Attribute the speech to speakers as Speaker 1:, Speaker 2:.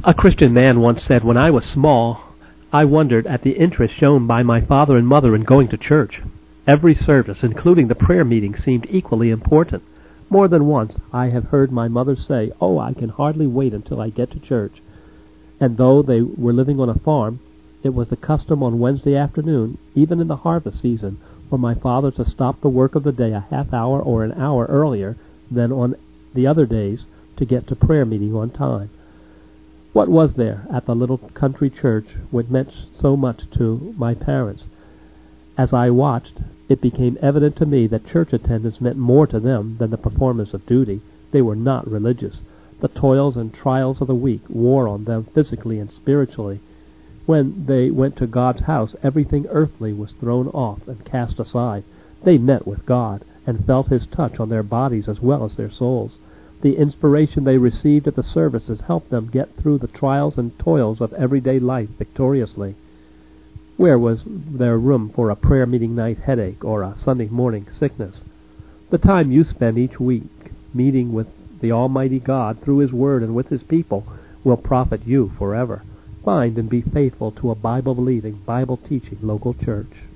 Speaker 1: A Christian man once said, "When I was small, I wondered at the interest shown by my father and mother in going to church. Every service, including the prayer meeting, seemed equally important. More than once I have heard my mother say, 'Oh, I can hardly wait until I get to church.' And though they were living on a farm, it was the custom on Wednesday afternoon, even in the harvest season, for my father to stop the work of the day a half hour or an hour earlier than on the other days to get to prayer meeting on time." What was there at the little country church which meant so much to my parents? As I watched, it became evident to me that church attendance meant more to them than the performance of duty. They were not religious. The toils and trials of the week wore on them physically and spiritually. When they went to God's house, everything earthly was thrown off and cast aside. They met with God and felt His touch on their bodies as well as their souls. The inspiration they received at the services helped them get through the trials and toils of everyday life victoriously. Where was there room for a prayer meeting night headache or a Sunday morning sickness? The time you spend each week meeting with the Almighty God through His Word and with His people will profit you forever. Find and be faithful to a Bible-believing, Bible-teaching local church.